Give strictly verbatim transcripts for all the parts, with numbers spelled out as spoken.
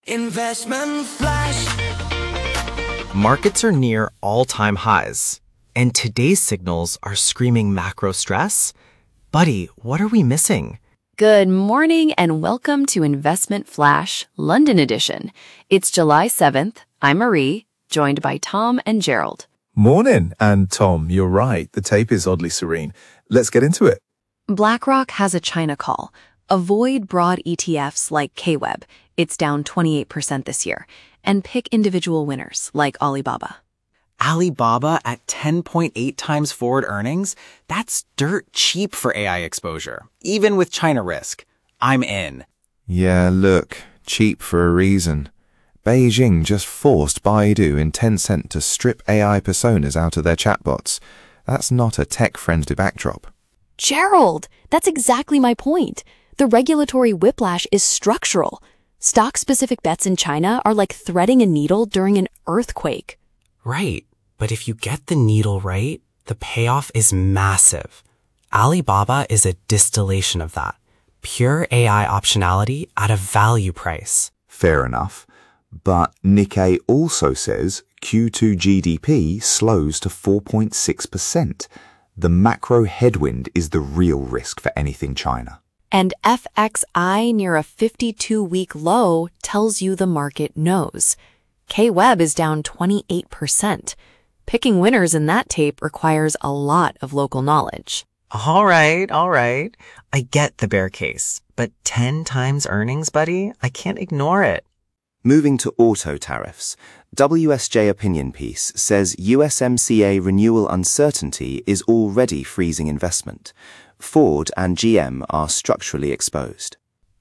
Investment Flash. Markets are near all-time highs, and today's signals are screaming macro stress. Buddy, what are we missing? Good morning and welcome to Investment Flash, London edition. It's July seventh. I'm Marie, joined by Tom and Gerald. Morning. And Tom, you're right. The tape is oddly serene. Let's get into it. BlackRock has a China call. Avoid broad E T Fs like K W E B. It's down twenty-eight percent this year. And pick individual winners like Alibaba. Alibaba at ten point eight times forward earnings? That's dirt cheap for A I exposure, even with China risk. I'm in. Yeah, look, cheap for a reason. Beijing just forced Baidu and Tencent to strip A I personas out of their chatbots. That's not a tech-friendly backdrop. Gerald, that's exactly my point. The regulatory whiplash is structural. Stock-specific bets in China are like threading a needle during an earthquake. Right, but if you get the needle right, the payoff is massive. Alibaba is a distillation of that. Pure A I optionality at a value price. Fair enough. But Nikkei also says Q two G D P slows to four point six percent. The macro headwind is the real risk for anything China. And F X I near a fifty-two week low tells you the market knows. K W E B is down twenty-eight percent. Picking winners in that tape requires a lot of local knowledge. All right, all right. I get the bear case, but ten times earnings, buddy? I can't ignore it. Moving to auto tariffs, W S J opinion piece says U S M C A renewal uncertainty is already freezing investment. Ford and G M are structurally exposed.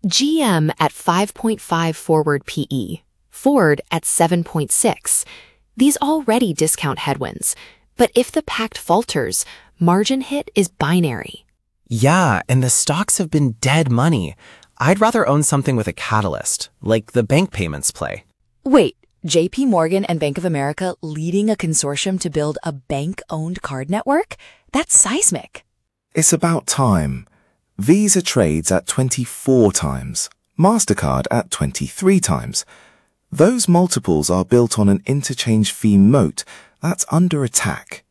G M at five point five forward P E, Ford at seven point six. These already discount headwinds. But if the pact falters, margin hit is binary. Yeah, and the stocks have been dead money. I'd rather own something with a catalyst, like the bank payments play. Wait, J P Morgan and Bank of America leading a consortium to build a bank-owned card network? That's seismic. It's about time. Visa trades at twenty-four times. MasterCard at twenty-three times. Those multiples are built on an interchange fee moat that's under attack.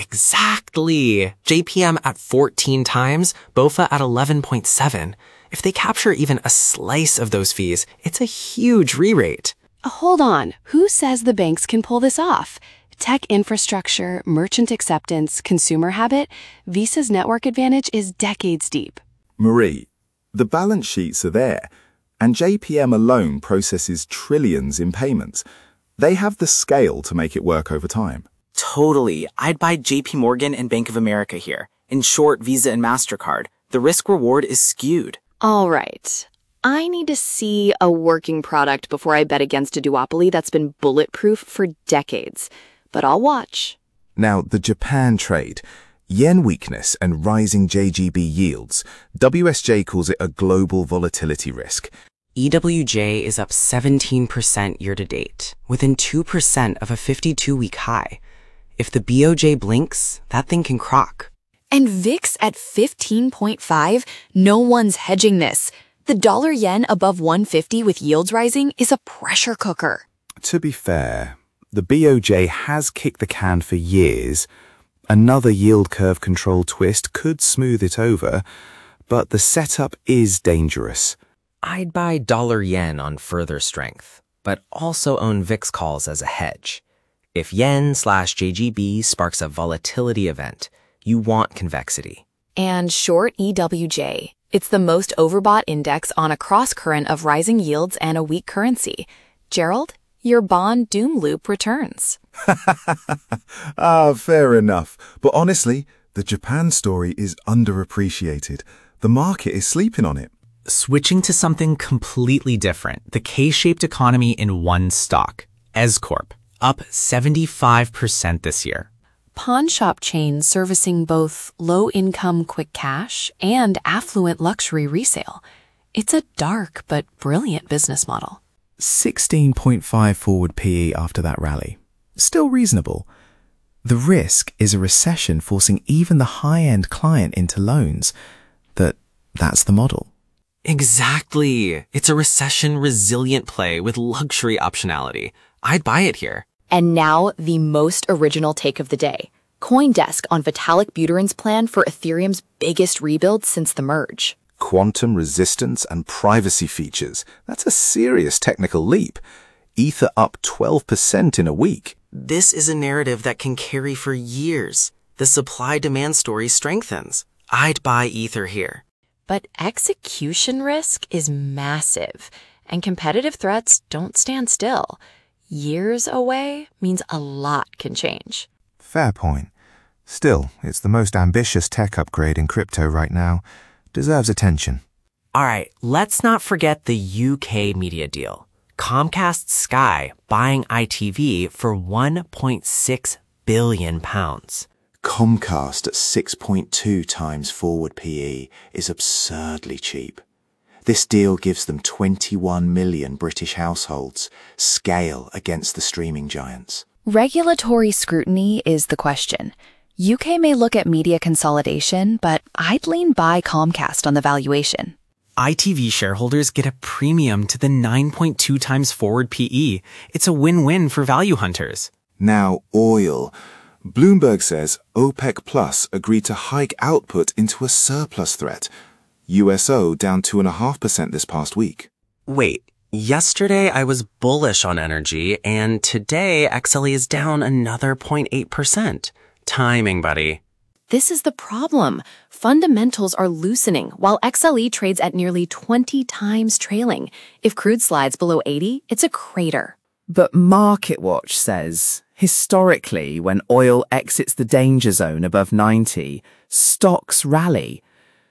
Exactly. J P M at fourteen times, BofA at eleven point seven. If they capture even a slice of those fees, it's a huge re-rate. Hold on. Who says the banks can pull this off? Tech infrastructure, merchant acceptance, consumer habit, Visa's network advantage is decades deep. Marie, the balance sheets are there, and J P M alone processes trillions in payments. They have the scale to make it work over time. Totally. I'd buy J P Morgan and Bank of America here. In short, Visa and MasterCard. The risk-reward is skewed. All right. I need to see a working product before I bet against a duopoly that's been bulletproof for decades. But I'll watch. Now, the Japan trade. Yen weakness and rising J G B yields. W S J calls it a global volatility risk. E W J is up seventeen percent year-to-date, within two percent of a fifty-two week high. If the B O J blinks, that thing can crock. And V I X at fifteen point five? No one's hedging this. The dollar yen above one fifty with yields rising is a pressure cooker. To be fair, the B O J has kicked the can for years. Another yield curve control twist could smooth it over, but the setup is dangerous. I'd buy dollar yen on further strength, but also own V I X calls as a hedge. If yen slash J G B sparks a volatility event, you want convexity. And short E W J. It's the most overbought index on a cross-current of rising yields and a weak currency. Gerald, your bond doom loop returns. Ah, fair enough. But honestly, the Japan story is underappreciated. The market is sleeping on it. Switching to something completely different, the K-shaped economy in one stock, EzCorp, up seventy-five percent this year. Pawn shop chain servicing both low-income quick cash and affluent luxury resale. It's a dark but brilliant business model. sixteen point five forward P E after that rally. Still reasonable. The risk is a recession forcing even the high-end client into loans. That that's the model. Exactly. It's a recession-resilient play with luxury optionality. I'd buy it here. And now, the most original take of the day. CoinDesk on Vitalik Buterin's plan for Ethereum's biggest rebuild since the merge. Quantum resistance and privacy features. That's a serious technical leap. Ether up twelve percent in a week. This is a narrative that can carry for years. The supply-demand story strengthens. I'd buy Ether here. But execution risk is massive, and competitive threats don't stand still. Years away means a lot can change. Fair point. Still, it's the most ambitious tech upgrade in crypto right now. Deserves attention. All right, let's not forget the U K media deal. Comcast Sky buying I T V for one point six billion pounds. Comcast at six point two times forward P E is absurdly cheap. This deal gives them twenty-one million British households, scale against the streaming giants. Regulatory scrutiny is the question. U K may look at media consolidation, but I'd lean buy Comcast on the valuation. I T V shareholders get a premium to the nine point two times forward P E. It's a win-win for value hunters. Now oil. Bloomberg says OPEC Plus agreed to hike output into a surplus threat. U S O down two point five percent this past week. Wait, yesterday I was bullish on energy, and today X L E is down another zero point eight percent. Timing, buddy. This is the problem. Fundamentals are loosening, while X L E trades at nearly twenty times trailing. If crude slides below eighty, it's a crater. But MarketWatch says, historically, when oil exits the danger zone above ninety, stocks rally.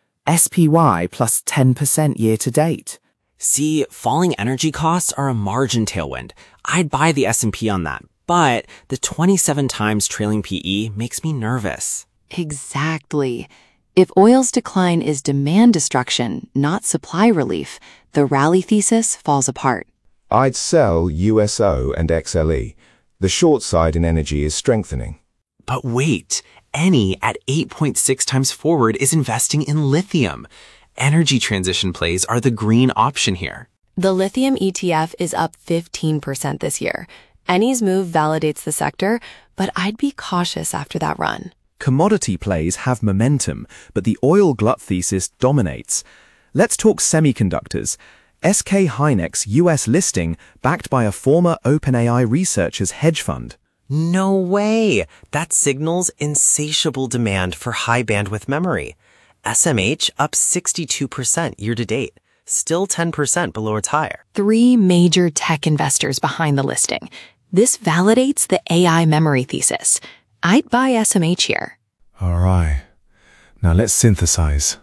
S P Y plus ten percent year to date. See, falling energy costs are a margin tailwind. I'd buy the S and P on that, but the twenty-seven times trailing P E makes me nervous. Exactly. If oil's decline is demand destruction, not supply relief, the rally thesis falls apart. I'd sell U S O and X L E. The short side in energy is strengthening. But wait, Eni at eight point six times forward is investing in lithium. Energy transition plays are the green option here. The lithium E T F is up fifteen percent this year. Eni's move validates the sector, but I'd be cautious after that run. Commodity plays have momentum, but the oil glut thesis dominates. Let's talk semiconductors. S K Hynix U S listing backed by a former OpenAI researcher's hedge fund. No way! That signals insatiable demand for high bandwidth memory. S M H up sixty-two percent year to date, still ten percent below its high. Three major tech investors behind the listing. This validates the A I memory thesis. I'd buy S M H here. All right. Now let's synthesize.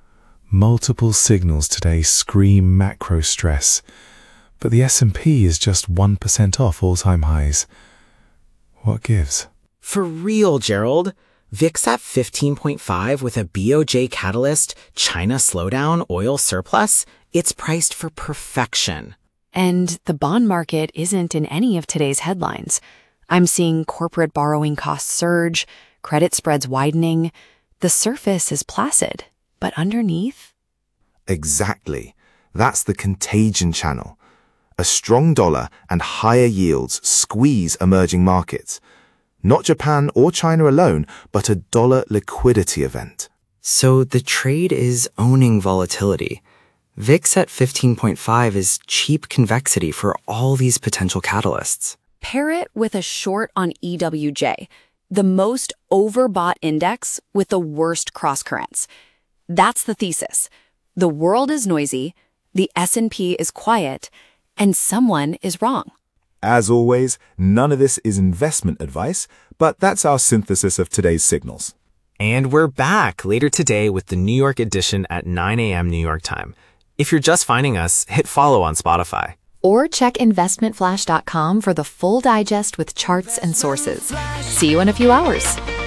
Multiple signals today scream macro stress, but the S and P is just one percent off all-time highs. What gives? For real, Gerald. V I X at fifteen point five with a B O J catalyst, China slowdown, oil surplus, it's priced for perfection. And the bond market isn't in any of today's headlines. I'm seeing corporate borrowing costs surge, credit spreads widening. The surface is placid, but underneath? Exactly. That's the contagion channel. A strong dollar and higher yields squeeze emerging markets. Not Japan or China alone, but a dollar liquidity event. So the trade is owning volatility. V I X at fifteen point five is cheap convexity for all these potential catalysts. Pair it with a short on E W J, the most overbought index with the worst crosscurrents. That's the thesis. The world is noisy, the S and P is quiet, and someone is wrong. As always, none of this is investment advice, but that's our synthesis of today's signals. And we're back later today with the New York edition at nine a.m. New York time. If you're just finding us, hit follow on Spotify. Or check investment flash dot com for the full digest with charts and sources. See you in a few hours.